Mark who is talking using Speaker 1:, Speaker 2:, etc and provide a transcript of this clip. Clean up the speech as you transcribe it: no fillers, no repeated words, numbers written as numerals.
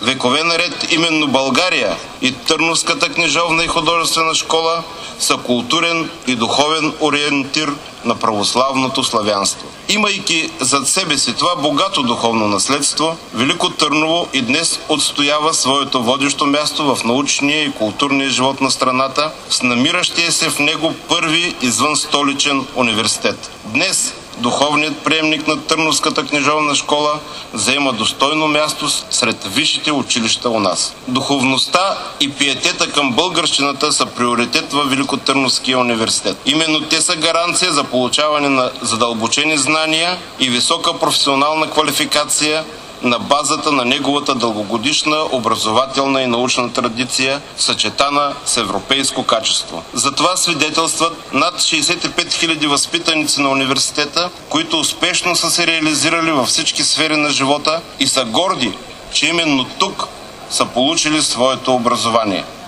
Speaker 1: Векове наред именно България и Търновската книжовна и художествена школа са културен и духовен ориентир на православното славянство. Имайки зад себе си това богато духовно наследство, Велико Търново и днес отстоява своето водещо място в научния и културния живот на страната с намиращия се в него първи извънстоличен университет. Днес духовният приемник на Търновската книжовна школа заема достойно място сред висшите училища у нас. Духовността и пиетета към българщината са приоритет във Великотърновския университет. Именно те са гаранция за получаване на задълбочени знания и висока професионална квалификация на базата на неговата дългогодишна образователна и научна традиция, съчетана с европейско качество. За това свидетелстват над 65 000 възпитаници на университета, които успешно са се реализирали във всички сфери на живота и са горди, че именно тук са получили своето образование.